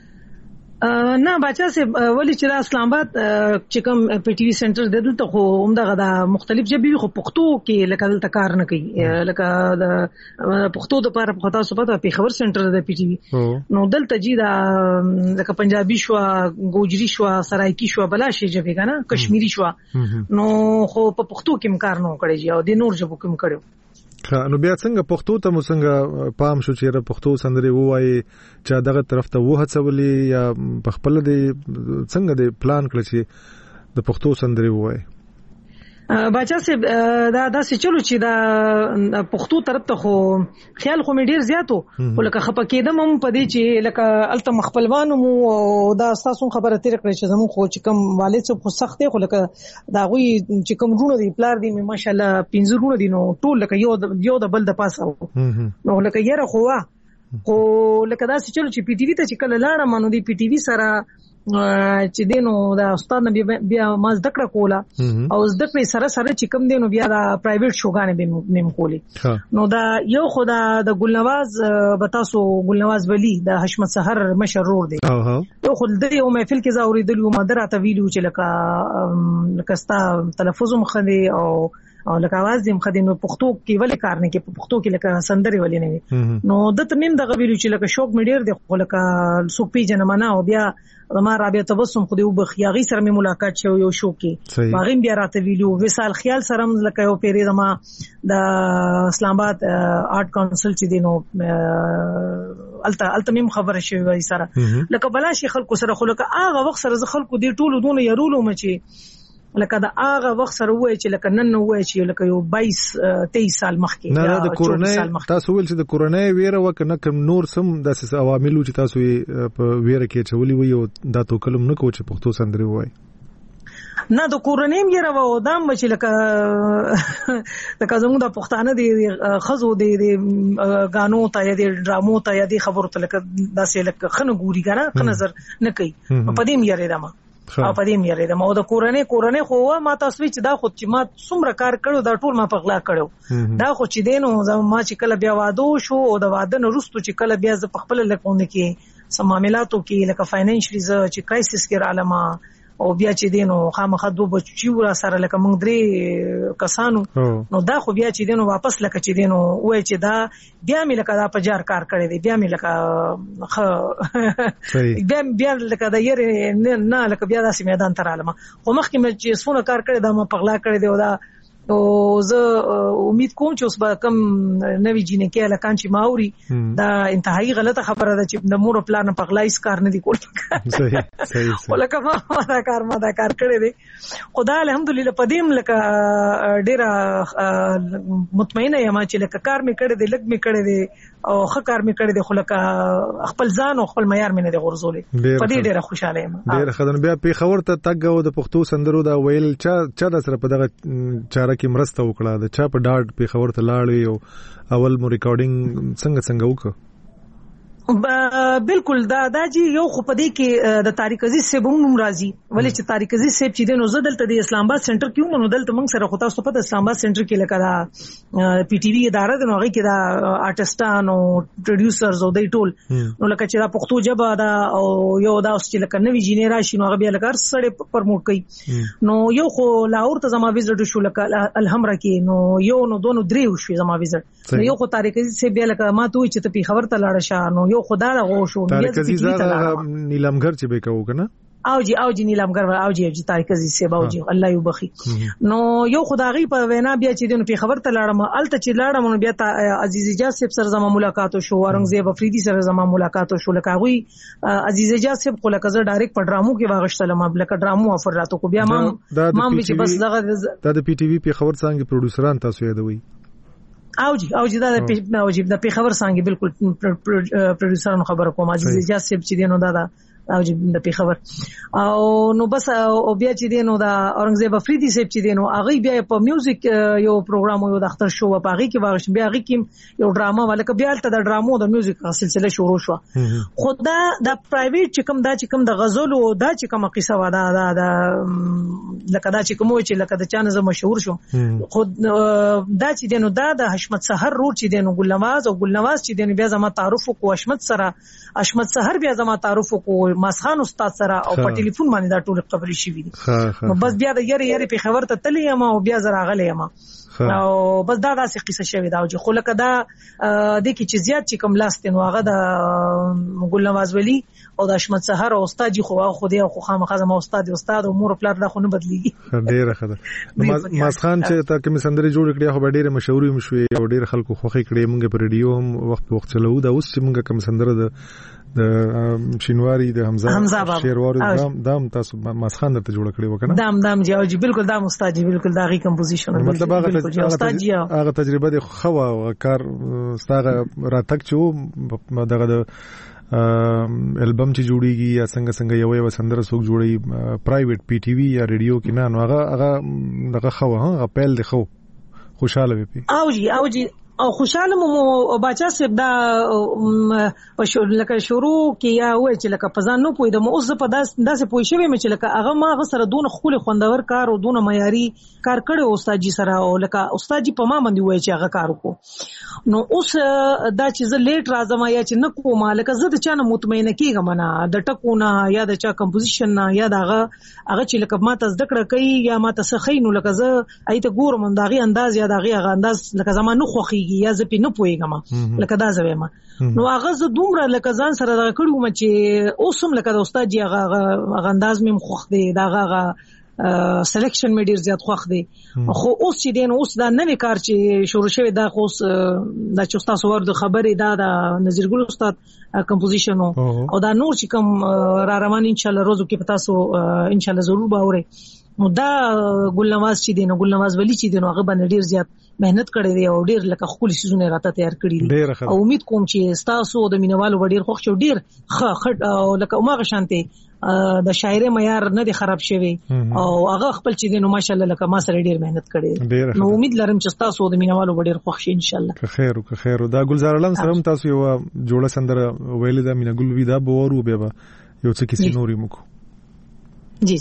نه بچا سه ولی چې اسلام آباد چې کوم پی ټي وي سنټر د دلته خو همدغه د مختلف ژبې خو پښتو کې لکه دلته کار نه کوي لکه د پښتو د لپاره په تاسو پته په خبر سنټر د پی ټي وي نو دلته جی دا لکه پنجابي شو ګوجري شو سرایکی شو بلا شي ژبې کنه کشمیری شو نو خو په پښتو کې کار نه کړی او د نور ژبو کې کړو نو بیا څنګه پښتو ته مو څنګه پام شو چې پښتو سندري وایي چې دغه طرف ته و هڅولې یا په خپل د څنګه د پلان کړ چې د پښتو سندري وایي بچا سه دا دا چې چلو چې دا پښتو طرف ته خو خیال خو مې ډیر زیاتو ولکه خپکیدم هم پدې چې لکه الته مخبلوانو مو دا تاسو خبره تیر کړی چې زمو خو چې کوم والد څه خو سخت دی خو لکه دا غوي چې کوم رونه دی پلار دی ماشاءالله پنځه رونه دي نو ټول لکه یو یو د بل د پاسه نو لکه یره خو خو لکه دا چې چلو چې پی ټی وی ته چې کله لاړه مانو دی پی ټی وی سره چې دینو دا استاد نبی بیا ما زده کړه کوله او زده کړې سره سره چې کوم دینو بیا دا پرایویټ شوګانې به نیم کولې نو دا یو خدا د ګلنواز بتاسو ګلنواز ولی د حشمت سحر مشرور دی یو خل د یو محفل کې زاوري د یو مدره ته ویلو چې لکه لکه ستا تلفظ مخدي او او لکه आवाज دې مخدي نو پښتو کې ولې کار نه کې پښتو کې لکه سندري ولې نه نو د تمیم د غویلو چې لکه شوق مډیر دی خو لکه سوپی جنمنه او بیا ما رابطه تبسم خو دې وبخیاغي سره مې ملاقات شو یو شو کې باغیم بیا راته ویلو وسال خیال سره لکه یو پیری دما د اسلام آباد آرت کونسل چې دینو الته الته مې خبره شوی سره لکه بلا شي خلکو سره خو لکه هغه وخت سره خلکو دې ټولو دونه يرولو مچي لکه دا هغه وخت سره وای چې لکه نن وای چې لکه یو بایس تیئیس سال مخکې نه د کورونای تاسو ول چې د کورونای ویره وکنه کوم نور سم د عواملو چې تاسو په ویره کې چولې وي او دا تو کلم نه کو چې پښتو سندري وای نه د کورونای ویره و او دام چې لکه لکه زموږ د پښتانه دی خزو دی غانو ته یا دی ډرامو ته یا دی خبرو ته لکه داسې لکه خنه ګوري کنه نظر نه کوي په دې مېره دما او په دې مېره د مو د کورنۍ کورنۍ خو ما تاسو چې دا خو چې ما څومره کار کړو دا ټول ما په غلا کړو دا خو چې دینو ما چې کله بیا واده شو او د واده نه وروسته چې کله بیا ز په خپل لکونه کې سماملاتو کې لکه فاینانشلی ز چې کرایسس کې رالما او بیا چې دینو خامخا دوه بچي ور سره لکه موږ درې کسانو نو دا خو بیا چې دینو واپس لکه چې دینو وای چې دا بیا مې لکه دا پجار کار کړی دی بیا مې لکه بیا بیا لکه دا یې نه لکه بیا داسې میدان ته رالم خو مخکې مې چې څونه کار کړی دا ما پغلا کړی دی او دا او زه امید کوم چې اوس به کم نوې جنکه لکان چې ماوري دا انتهایی غلطه خبره ده چې د مور پلان په غلایس کار نه دی کول صحیح صحیح ولکه ما دا کار ما دا کار کړی دی خدای الحمدلله پدیم لکه ډیره مطمئنه یم چې لکه کار مې کړی دی لګ مې کړی دی او ښه کار مې کړی دی خو لکه خپل ځان او خپل معیار مې نه دی غورځولې پدې ډیره خوشاله یم ډیره خدای بیا په خبر ته تګ او د پښتو سندرو دا ویل چا چا سره په دغه چاره کې مرسته وکړه د چا په ډاډ په خبر ته لاړې او اول مو ریکارډینګ څنګه څنګه وکړه بالکل دا دا جی یو خو پدې کې د طارق عزیز صاحب هم راځي ولې چې طارق عزیز صاحب چې د نو زدل ته د اسلام آباد سنټر کې نو دلته موږ سره خو تاسو په اسلام آباد سنټر کې لکه دا پی ټی وی اداره د نوغه کې دا آرټستان او پروډوسرز او د ټول نو لکه چې دا پښتو ژبه دا او یو دا اوس چې لکه نوې جنریشن هغه بیا لکه سړی پرموټ کوي نو یو خو لاهور ته زما ویزټ شو لکه الحمرا کې نو یو نو دوه نو درې شو زما ویزټ یو خو طارق عزیز صاحب بیا لکه ما ته چې ته په خبر ته لاړ شه نو یو خدا غو شو طارق عزیز نیلامګر چې به کوو کنه او جی او جی نیلامګر او جی جی طارق عزیز صاحب او جی الله یو بخي نو یو خدایي په وینا بیا چې دنه په خبر ته لاړم الته چې لاړم نو بیا عزیز اجاز صاحب سره زما ملاقات شو اورنګزیب افریدي سره زما ملاقات شو لکه غوي عزیز اجاز صاحب خو لکه زه ډایرکټ په ډرامو کې واغشتلم لکه ډرامو افر راتو کو بیا ما ما چې بس دغه د پی ټی وی په خبر څنګه پروډوسران تاسو یادوي او جی او جی دا او جی د پیښور څنګه بالکل پروډوسرانو خبر کوم عزیز اجاز صاحب چې دینو دا دا او جی د پیښور او نو بس او بیا چې دینو دا اورنګزیب افریدي صاحب چې دینو هغه بیا په میوزیک یو پروګرام یو د اختر شو په هغه کې واغش بیا هغه کې یو ډراما ولکه بیا ته د ډرامو د میوزیک سلسله شروع شو خدا د پرایویټ چې کوم دا چې کوم د غزل او دا چې کوم قصه ودا دا دا لکه دا چې کوم چې لکه د چانه زما مشهور شو خود دا چې دینو دا د حشمت سحر روټ چې دینو ګل نواز او ګل نواز چې دینو بیا زما تعارف کو حشمت سره حشمت سحر بیا زما تعارف کو ماسخان استاد سره او په ټلیفون باندې دا ټول خبرې شي وي نو بس بیا د یاري یاري په خبر ته تللی ما او بیا زرا غلې ما او بس دا داسې قصه شوی دا چې خلک دا د کی چې زیات چې کوم لاست نو هغه د ګل نواز ولی او د حشمت سحر او استاد خو خو دی خو خامخا ما استاد استاد او مور پلار دا خو نه بدلیږي ډیره خبره ماسخان چې تا کوم سندري جوړ کړی خو ډیره مشهوري مشوي او ډیره خلکو خوخي کړی مونږ په ریډیو هم وخت وخت چلو دا اوس چې مونږ کوم سندره د شینواری د حمزه شیرواری دام دام تاسو ماسخان ته جوړ کړی وکنه دام دام جی او جی بالکل دام استاد جی بالکل دا غي کمپوزیشن مطلب هغه استاد جی هغه تجربه د خو او کار ستاره راتک چې دغه د البم چې جوړیږي یا څنګه څنګه یو یو سندره څوک جوړي پرایویټ پی ټی وی یا ریډیو کې نه نو هغه هغه دغه خو هغه پیل دی خو خوشاله وي او جی او جی او خوشاله مو بچا سب دا په شور لکه شروع کې یا وای چې لکه پزان نو پوي د مو اوس په داس داسې پوي شوی مې چې لکه هغه ما غ سره دون خول خوندور کار او دون معیاري کار کړي استاد جی سره او لکه استاد جی په ما باندې وای چې هغه کار وکړو نو اوس دا چې زه لیټ راځم یا چې نه کوم لکه زه د چانه مطمئنه کیږم نه د ټکونه یا د چا کمپوزیشن نه یا دغه هغه چې لکه ما ته زده کړه کوي یا ما ته سخینو لکه زه ایته ګورم دغه انداز یا دغه هغه انداز لکه زما نه خوخي یا زه پې نه پوهېږم لکه دا زه وایم نو هغه زه دومره لکه ځان سره دغه کړی وم چې اوس هم لکه د استاد جي هغه هغه انداز مې خوښ دی دغه هغه سلیکشن مې ډېر زیات خوښ دی خو اوس چې دی نو اوس دا نوی کار چې شروع شوی دا خو اوس دا چې تاسو ورته خبرې دا د نظیر ګل استاد کمپوزیشن او دا نور چې کوم را روان ان شاء الله روزو کې پتا سو ان شاء الله ضرور به اوري نو دا ګل نواز چې دی نو ګل نواز ولی چې دی نو هغه باندې ډیر زیات مهنت کړی دی او ډیر لکه خپل سيزونه راته تیار کړی دي او امید کوم چې تاسو د مینوالو ډیر خوښ شو ډیر خټ او لکه عمر شانته د شاعر معیار نه دی خراب شوی او هغه خپل چې دی نو ماشاءالله لکه ما سره ډیر مهنت کړی نو امید لرم چې تاسو د مینوالو ډیر خوښ شي ان شاء الله که خیر او که خیر دا ګلزار علم سره تاسو یو جوړه سندره ویل دا مینا ګل وی دا بورو به یو څه کیسې نوري مکو جی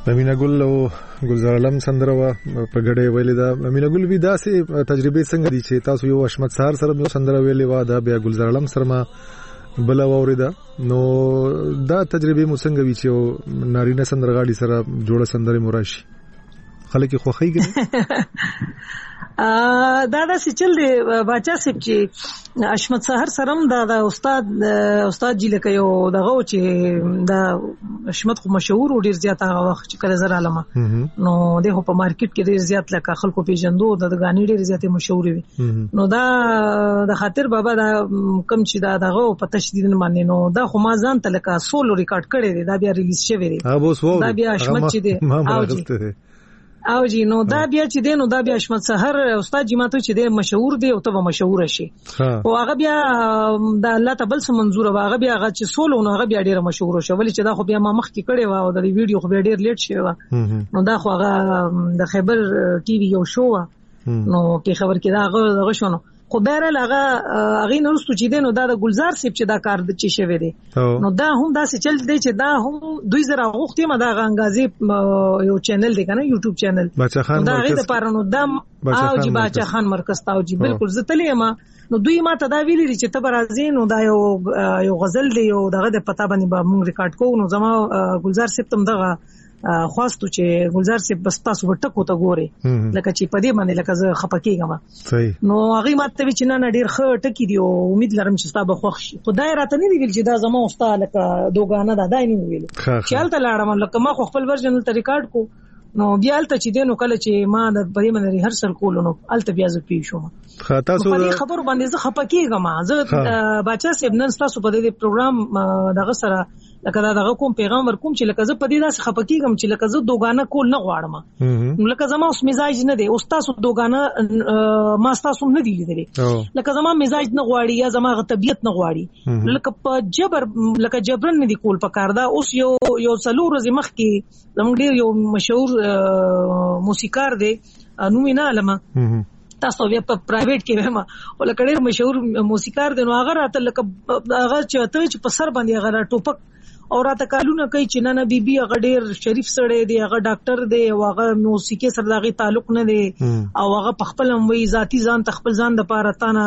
امینا ګل او ګلزار علم سندره وا په ګډه ویلې دا امینا ګل وی دا سه تجربه څنګه دي چې تاسو یو اشمت سهار سره سندره ویلې وا دا بیا ګلزار علم سره ما بل اوریدا نو دا تجربه مو څنګه وی چې نارینه سندرغاړي سره جوړه سندره موراشي خلک خو خېږي دا دا سچل دی بچا سپ چې اشمت سحر سرم دا دا استاد استاد جی لکه یو دغه چې دا اشمت خو مشهور او ډیر زیات هغه وخت چې کله زر علامه نو دغه په مارکیټ کې ډیر زیات لکه خلکو پیژندو د غانې ډیر زیات مشهور وي نو دا د خاطر بابا دا کم چې دا دغه په تشدید باندې نو دا خو ما ځان ته لکه سولو ریکارډ کړی دی دا بیا ریلیز شوی دی دا بیا اشمت چې دی او جی نو دا بیا چې دی نو دا بیا اشمت سحر استاد جی ماته چې دی مشهور دی او ته مشهور شي او هغه بیا د الله تبل سم منظور هغه بیا هغه چې سولو نو هغه بیا ډیر مشهور شو ولې چې دا خو بیا ما مخ کې کړي و او د ویډیو خو بیا ډیر لیټ شوی و نو دا خو هغه د خیبر ټي وي یو شو نو په خبر کې دا هغه هغه شو نو خو بهر لغه اغه نورستو چې دی نو دا د ګلزار سیب چې دا کار د چی شوی دی نو دا هم دا څه چل دی چې دا هم دوی زره غوښتي ما دا غنګازي یو چینل دی کنه یوټیوب چینل دا غي د پاره نو دم او جی باچا خان مرکز تاو جی بالکل زتلې ما نو دوی ما ته دا ویلي چې ته برازین نو دا یو یو غزل دی یو دغه د پتا باندې به مونږ ریکارډ کوو نو زما ګلزار سیب تم دغه خواستو چې ګلزار سیب بس تاسو ورټکو ته ګوري لکه چې پدې باندې لکه زه خپکیږم نو هغه ماته چې نه ډیر ښه ټکی دی او امید لرم چې تاسو به خوښ شي خدای راته نه دی ویل چې دا زما استاد لکه دوګانه دا دای نه ویل چې حالت لاړم لکه ما خپل ورژن ته ریکارډ کو نو بیا الته چې دینو کله چې ما د پدې باندې ریهرسل کول نو الته بیا زه پی شوم خاطا سو په خبر باندې زه خپکیږم زه بچا سیب نن تاسو په دې پروګرام دغه سره لکه دا دغه کوم پیغام ورکوم چې لکه زه په دې داسې خپکیږم چې لکه زه دوګانه کول نه غواړم نو لکه زما اوس مزاج نه دی اوس تاسو دوګانه ما تاسو نه دی لیدلې لکه زما مزاج نه غواړي یا زما غ طبيعت نه غواړي لکه په جبر لکه جبرن نه دی کول پکار دا اوس یو یو څلور ورځې مخکې زموږ ډیر یو مشهور موسیقار دی نو مینا علما تاسو بیا په پرایویټ کې ومه او لکه ډیر مشهور موسیقار دی نو هغه راته لکه هغه چې په سر باندې هغه ټوپک او راته کالونه کوي چې نه بي بي هغه ډیر شریف سړی دی هغه ډاکټر دی او هغه موسیقي سره دغه تعلق نه دی او هغه په خپل وی ذاتی ځان تخپل ځان د پاره تانه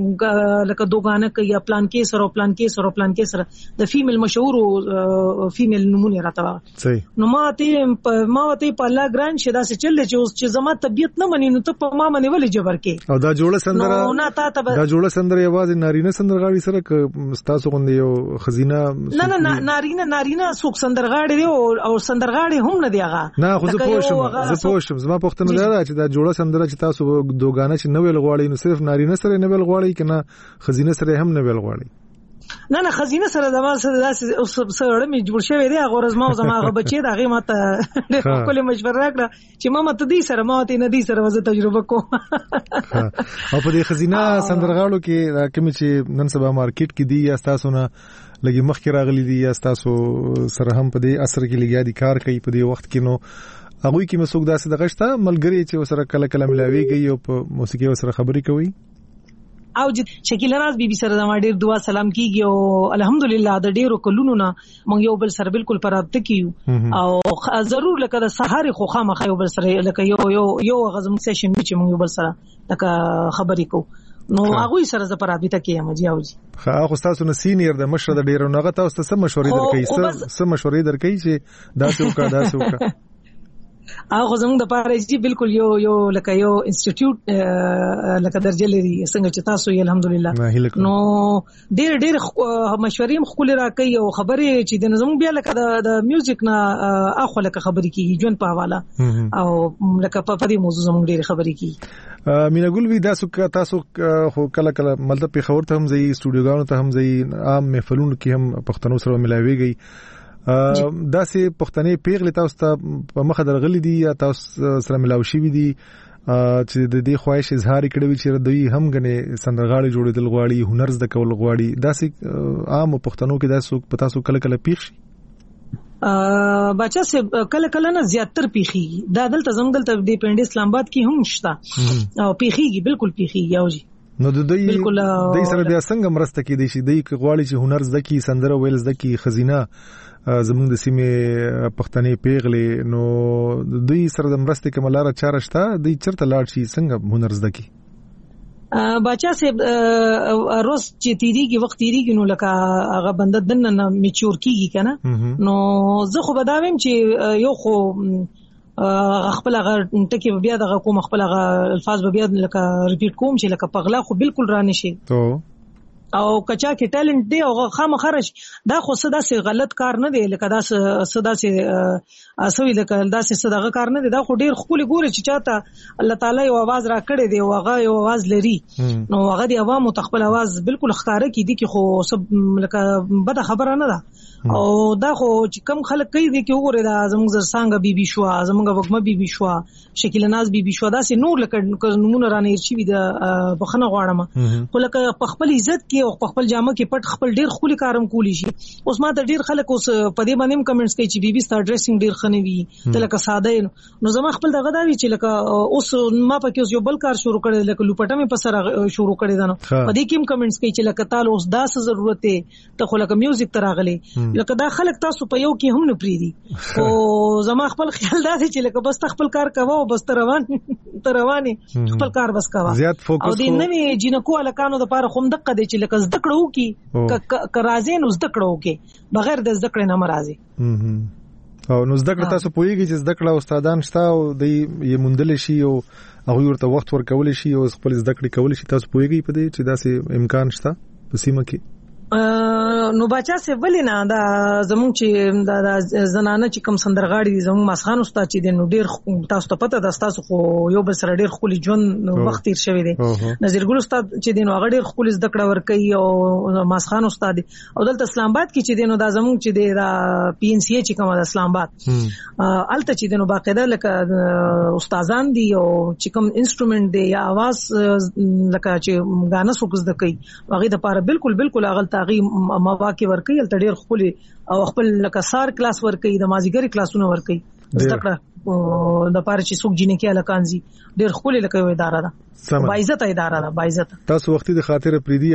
لکه دوګانه کوي یا پلان کې سره پلان کې سره پلان کې سره د فیمیل مشهور او فیمیل نمونه راته صحیح نو ما ته ما ته په الله ګران شه دا څه چل چې چې زما طبيعت نه مني نو ته په ما باندې ولې جبر کې او دا جوړه سندره دا جوړه سندره یوازې نارینه سندرغاړي سره ک تاسو غوندي یو خزینه نه نه نارینه نارینه څوک سندرغاړي دی او سندرغاړي هم نه دی هغه نه خو زه پوښتم زه پوښتم زما پوښتنه دا چې دا جوړه سندره چې تاسو دوګانه چې نوې لغواړي نو صرف نارینه سره نه لغواړي کنه خزینه سره هم نه لغواړي نه نه خزینه سره د ما سره داسې سره مې جوړ شوی دی هغه ورځ ما زما بچی دا غي ماته خپل مشوره راکړه چې ما ماته دې سره ما ته نه دې سره وځه تجربه کوم او په دې خزینه سندرغاړو کې کوم چې نن سبا مارکیټ کې دی یا تاسو نه لګي مخ کې راغلي دي یا تاسو سره هم په دې اثر کې لګیا دي کار کوي په دې وخت کې نو هغه کې مسوک داسې دغه شته ملګری چې سره کله کله ملاويږي او په موسیقي سره خبري کوي او چې شکیل راز بي بي سره د ما ډیر دعا سلام کیږي او الحمدلله د ډیرو کلونو نه مونږ یو بل سره بالکل پرابطه کیو او ضرور لکه د سحر خو خامخا یو بل سره لکه یو یو یو غزم سیشن چې مونږ یو بل سره لکه خبرې کو نو هغه سره ز پرابطه کیم جی او جی خا خو تاسو نه سینیر د مشر د ډیرو نه تاسو ته مشورې درکې څه مشورې درکې چې داسې وکړه داسې وکړه هغه زموږ د پاره چې بالکل یو یو لکه یو انسټیټیوټ لکه درجه لري څنګه چې تاسو یې الحمدلله نو ډېر ډېر مشورې مخکول راکې او خبرې چې د نظم بیا لکه د میوزیک نه اخو لکه خبرې کیږي جون په حواله او لکه په دې موضوع زموږ ډېر خبرې کیږي مینا ګل وی تاسو تاسو خو کله کله ملته په خبر ته هم ځي سټوډیوګانو ته هم ځي عام محفلونو کې هم پښتنو سره ملاويږي داسې پښتنې پیغلې تاسو ته په مخه درغلي دي یا تاسو سره ملاوي شي دي چې د دې خواهش اظهار کړی چې دوی هم غنې سندرغاړي جوړېدل غواړي هنر زده کول غواړي داسې عام پښتنو کې داسې په تاسو کله کله پیښ شي بچا سه کله کله نه زیاتر پیخي دا دلته زمګل ته د پنډ اسلام آباد کې هم شته او پیخيږي بالکل پیخيږي او جی نو د دوی د سره بیا څنګه مرسته کیدی شي د غواړي چې هنر زده کی سندره ویل زده کی خزینه زمونږ د سیمې پښتنې پیغلې نو دوی سره د مرستې کومه چاره شته دوی چرته لاړ شي څنګه هنر زده کی بچا صاحب روز چې تیریږي وخت تیریږي نو لکه هغه بنده دنه میچور کیږي کنه نو زه خو بداویم چې یو خو خپل هغه ټکی بیا دغه کوم خپل هغه الفاظ بیا لکه ریپیټ کوم چې لکه پغلا خو بالکل را نشي او کچا کې ټالنت دی او خامخرش دا خو صدا سي غلط کار نه دی لکه دا صدا سي اسوي لکه دا سي صدقه کار نه دی دا خو ډیر خپل ګوري چې چاته الله تعالی یو आवाज را کړی دی او هغه یو आवाज لري نو هغه دی عوامو تخپل आवाज بالکل ښکارا کی دي کې خو سب لکه بده خبره نه ده او دا خو چې کم خلک کوي دي کې وګوره دا زموږ زرسانګه بیبي شو زموږ وګمه بیبي شو شکیل ناز بیبي شو دا سي نور لکه نمونه رانه ارشي وي د بخنه غواړم خو لکه په خپل عزت کې او په خپل جامه کې پټ خپل ډیر خولي کارم کولی شي اوس ما ته ډیر خلک اوس په دې باندې کمنټس کوي چې بیبي ستا ډریسینګ ډیر خنوي ته لکه ساده نو زما خپل دغه دا وی چې لکه اوس ما په کې یو بل کار شروع کړی لکه لوپټه مې په سره شروع کړی دا نو په دې کې کمنټس کوي چې لکه تعال اوس داسه ضرورت ته خو لکه میوزیک تراغلي لکه دا خلک تاسو په یو کې هم نه پریدي او زما خپل خیال دا چې لکه بس خپل کار کوو بس روان تر رواني خپل کار بس کوو زیات فوکس او دې نوې جنکو الکانو د پاره خوم دقه دي چې لکه زده کړو کی ک راځي نو زده کړو کی بغیر د زده کړې نه مرাজি او نو زده کړه تاسو پوهیږئ چې زده کړه استادان شته او د یې مندل شي او هغه ورته وخت ورکول شي او خپل زده کړې کول شي تاسو پوهیږئ په دې چې داسې امکان شته په سیمه کې نو بچا سه ولینا دا زمون چې دا زنانه چې کم سندرغاړي دي زمون ماسخان استاد چې دین ډیر تاسو ته پته ده تاسو خو یو بل سره ډیر خولي جون وخت تیر شوی دی نظیر ګل استاد چې دین هغه ډیر خولي زده کړه ور کوي او ماسخان استاد او دلته اسلام آباد کې چې دین دا زمون چې دی دا پی ان سی چې کوم د اسلام آباد الته چې دین باقاعده لکه استادان دي او چې کوم انسټرومنت دی یا आवाज لکه چې غانه سوکز د کوي هغه د پاره بالکل بالکل هغه تاغي مواقع ورکي تل ډیر خپل او خپل لکه سار کلاس ورکي د مازیګری کلاسونه ورکي زدهکړه د پاره چې څوک جنې کې الکانزي ډیر خپل لکه یو اداره ده باعزت اداره ده باعزت تاسو وختي د خاطر پریدي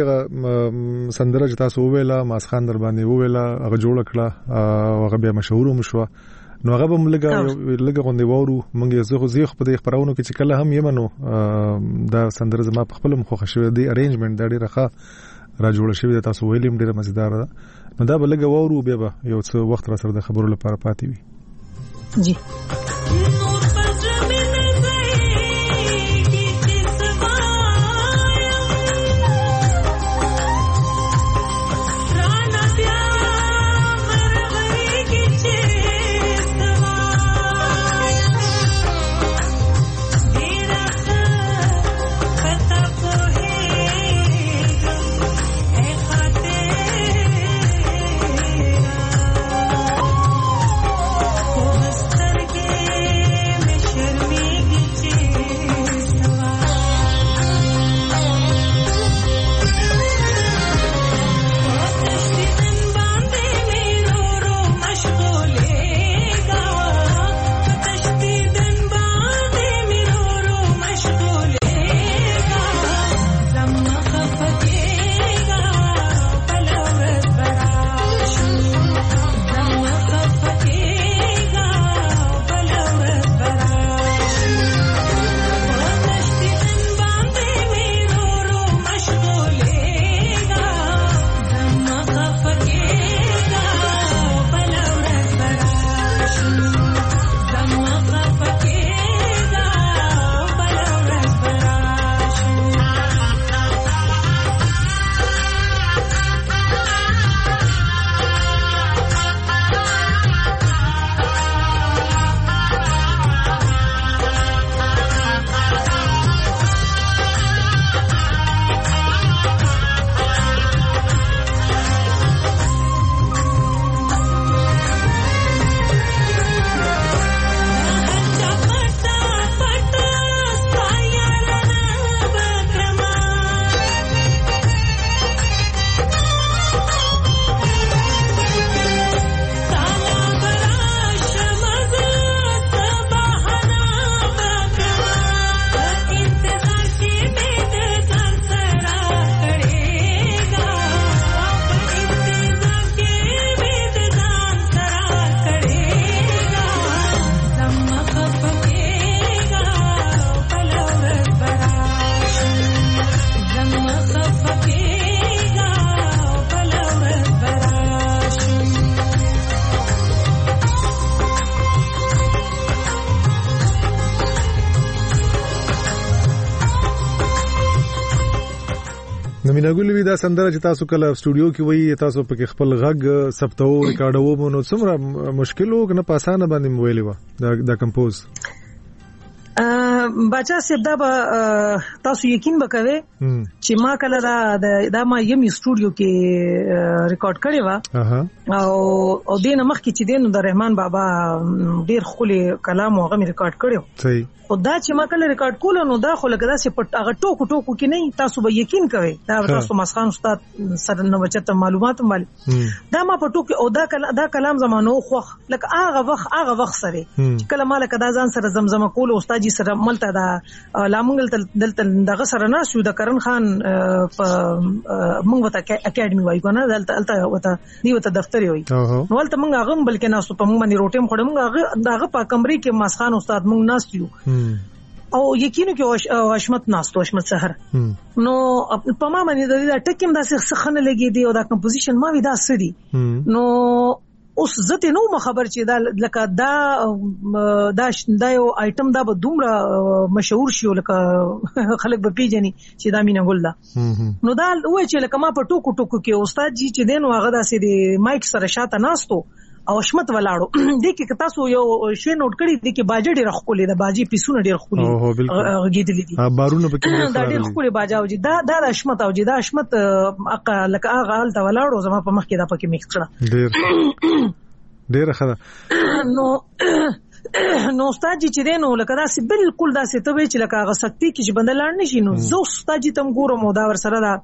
سندره چې تاسو ویلا ماسخان در باندې ویلا هغه جوړ کړه هغه بیا مشهور مشوا نو هغه هم لګا لګا غوندي وورو مونږ زه خو زیخ په دې خبرونو کې چې کله هم یمنو دا سندره زما په خپل مخه شوی دی ارینجمنت دا ډیره ښه را جوړ شوی د تاسو ویلیم ډیره مزیدار ده نو دا بلګه وورو بیا به یو څه وخت را سره د خبرو لپاره پاتې وي جی के نمینه ګل وی دا سندره چې تاسو کله سټوډیو کې وی تاسو په خپل غږ ثبتو ریکارډو نو څومره مشکل و کنه په اسانه باندې ویلې و دا دا کمپوز بچا سیب دا به تاسو یقین وکوي چې ما کله دا دا ما یم سټوډیو کې ریکارډ کړی و او او دین مخ کې چې دین د رحمان بابا ډیر خولي کلام هغه می ریکارډ کړو صحیح او دا چې ما کله ریکارډ کول نو دا خو لکه دا چې پټ هغه ټوکو ټوکو کې نه تاسو به یقین کوئ دا تاسو مسخان استاد سره نو بچته معلومات مال دا ما په ټوکو او دا دا کلام زمانو خو لکه هغه وخت هغه وخت سره کله مال کدا ځان سره زمزمه کول استاد جی سره ملته دا لامنګل دلته دغه سره نه شو د کرن خان په موږ وته اکیډمي وای کنه دلته دلته وته دی وته دفتر وای نو ولته موږ هغه بلکې ناسو په موږ باندې روټیم خړم موږ هغه په کمرې کې مسخان استاد موږ ناسیو او یقینو کې واشمت ناستو واشمت سحر نو په ما باندې د ټکیم داسې سخنه لګي دی او دا کمپوزیشن ما وی دا سدي نو اوس زته نو خبر چې دا لکه دا دا دا یو آیټم دا به دومره مشهور شي لکه خلک به پیژني چې دا مینه ګل ده نو دا وای چې لکه ما په ټوکو ټوکو کې استاد جی چې دین واغه داسې دی مایک سره شاته ناستو او شمت ولاړو د کې تاسو یو شی نوٹ کړی د کې باجه ډیر خولي د باجی پیسونه ډیر خولي غیدلې دي بارونه پکې دا ډیر خولي باجه او دا دا شمت او دا شمت اقا لکه هغه حالت ولاړو زما په مخ کې دا پکې میکس کړه ډیر ډیر خدا نو نو استاد جی چې دینو لکه دا سي بالکل دا سي ته وی چې لکه هغه سختي کې چې بندل نه شي نو زه استاد جی تم ګورم او دا ور سره دا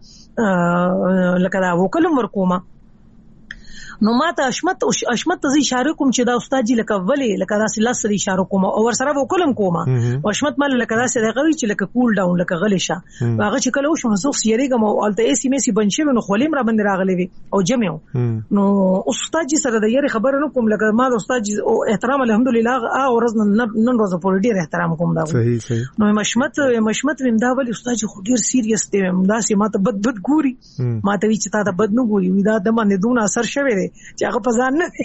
لکه دا وکلم ورکوما نو ماته اشمت اشمت ته اشاره کوم چې دا استاد جی لکه ولی لکه دا سي لاس ری اشاره کوم او ور سره وکلم کوم او اشمت مال لکه دا سي دغه چې لکه کول ډاون لکه غلی شه هغه چې کله وشو زه سیریګم او الته ای سی میسی بنشل نو خولیم را باندې راغلی وي او جمعو نو استاد جی سره د یری خبر نه کوم لکه ما د استاد جی او احترام الحمدلله او ورځ نن ورځ په ډیر احترام کوم دا صحیح صحیح نو مشمت مشمت ویم دا ولی استاد جی خو ډیر سیریس دی دا سي ماته بد بد ګوري ماته وی چې تا ته بد نه ګوري دا د باندې دون اثر شوی دی چې هغه په ځان نه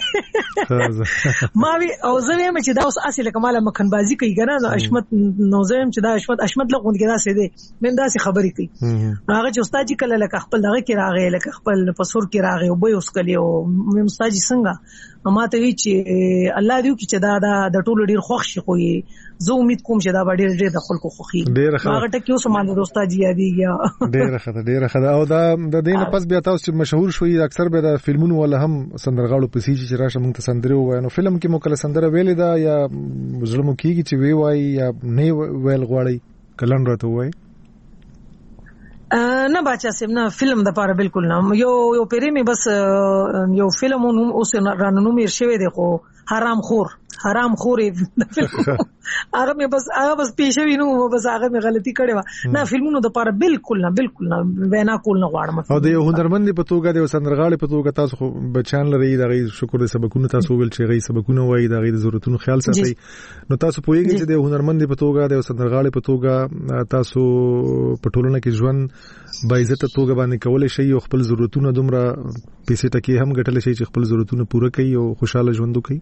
ما وی او زه ویم چې دا اوس اصله کماله مخنبازي کوي کنه اشمت نو زه ویم چې دا اشمت اشمت لغون کې دا سي دی من دا سي خبرې کوي هغه چې استاد جی کله لکه خپل دغه کې راغی لکه خپل پسور کې راغی او به اوس کلی او مم استاد جی څنګه ما ته وی چې الله دې چې دا د ټولو ډیر خوښ شي خو زه امید کوم چې دا ډیر ډیر د خلکو خوخي هغه ټکی اوس ما د استاد جی یادېږي ډیر خطر ډیر خطر او دا د دین پس بیا تاسو مشهور شوې اکثر به د فلمونو ولا هم سندرغاړو پسې چې راشه موږ ته سندره وای نو فلم کې مو کله سندره ویلې دا یا ظلم کیږي چې وی وای یا نه ویل غواړي کلن راته وای نه بچا سم نه فلم د پاره بالکل نه یو یو پیری می بس یو فلم نو اوس رانو مې شوی دی خو حرام خور حرام خور هغه مې بس هغه بس پیښوي نو بس هغه مې غلطي کړې و نه فلمونو د پاره بالکل نه بالکل نه وینا کول نه غواړم او د یو هنرمند په توګه د سندرغاړي په توګه تاسو خو بچان لري د غي شکر د سبقونو تاسو ویل چې غي سبقونه وای د غي د ضرورتونو خیال ساتي نو تاسو پوهیږئ چې د هنرمند په توګه د سندرغاړي په توګه تاسو په ټولنه کې ژوند با عزت توګه باندې کولای شي او خپل ضرورتونه دومره پیسې ټکی هم ګټل شي چې خپل ضرورتونه پوره کړي او خوشاله ژوند وکړي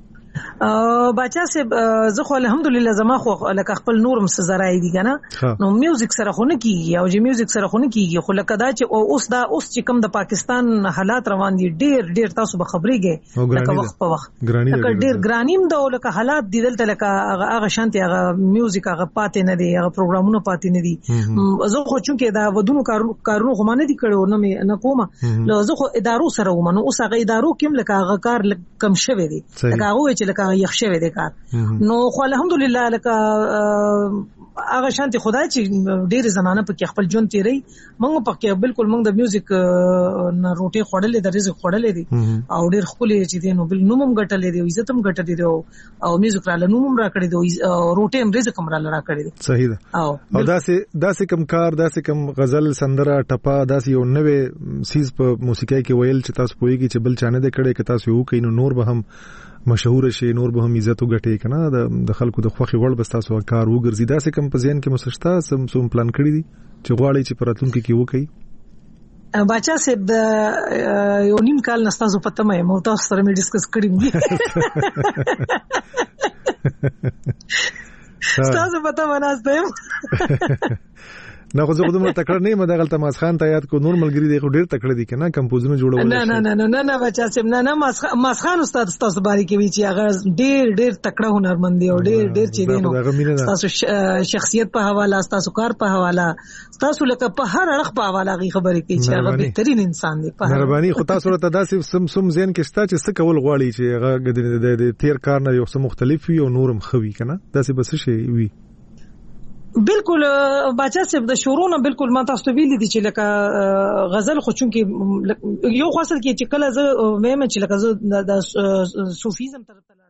بچا سه زه خو الحمدلله زما خو لکه خپل نورم سزرای دي کنه نو میوزیک سره خو نه کیږي او چې میوزیک سره خو نه کیږي خو لکه دا چې اوس دا اوس چې کوم د پاکستان حالات روان دي ډیر ډیر تاسو به خبرېږئ لکه وخت په وخت لکه ډیر ګرانیم دا لکه حالات دي دلته لکه هغه شانتي هغه میوزیک هغه پاتې نه دي هغه پروګرامونه پاتې نه دي زه خو چونکه دا ودونو کارونو خو مانه دي کړو نه نه کومه زه خو ادارو سره ومنو اوس هغه ادارو کوم لکه هغه کار کم شوی دي لکه هغه چې لکه یخ شوی دی کار نو خو الحمدلله لکه هغه شانتي خدای چې ډېر زنانه په خپل ژوند تیری موږ په کې بالکل موږ د میوزیک نه روټي خړلې د رزق خړلې دي او ډېر خولې چې دینو بل نومم غټلې دي عزت هم غټلې دي او میوزیک را لنومم را کړې دي روټي هم رزق هم را لرا کړې دي صحیح ده او داسې داسې کم کار داسې کم غزل سندره ټپا داسې یو نوې سیز په موسیقۍ کې ویل چې تاسو پوهیږئ چې بل چانه دې کړي که تاسو یو کینو نور به هم مشهور شي نور به هم عزت وګټي کنه د خلکو د خوخي وړ بس تاسو کار وګرځي دا څه کم په ځین کې مسشتا سم سم پلان کړی دي چې غواړي چې پراتونکو کې وکړي بچا سه د یو نیم کال نستاسو پته مې مو تاسو سره مې ډیسکس کړی دي تاسو پته وناسته دا خو زه دومره تکړه نه یم دغلته ماس خان ته یاد کو نور ملګری دی خو ډیر تکړه دي کنه کمپوزونه جوړول نه نه نه نه نه بچا سم نه نه ماس خان استاد تاسو باری کې وی چې هغه ډیر ډیر تکړه هنرمند دی او ډیر ډیر چې دی نو تاسو شخصیت په حواله تاسو کار په حواله تاسو لکه په هر اړخ په حواله غي خبرې کوي چې هغه بهترین انسان دی په مهرباني خو تاسو ته داسې سم سم زین کې شته چې څه کول غواړي چې هغه د تیر کار نه یو څه مختلف وي او نورم خوي کنه داسې بس شي وي بالکل بچا صاحب د شورونه بالکل ما تاسو ویل دي چې لکه غزل خو چون کې یو خاصه کې چې کله زه مې چې لکه زه د صوفیزم طرف ته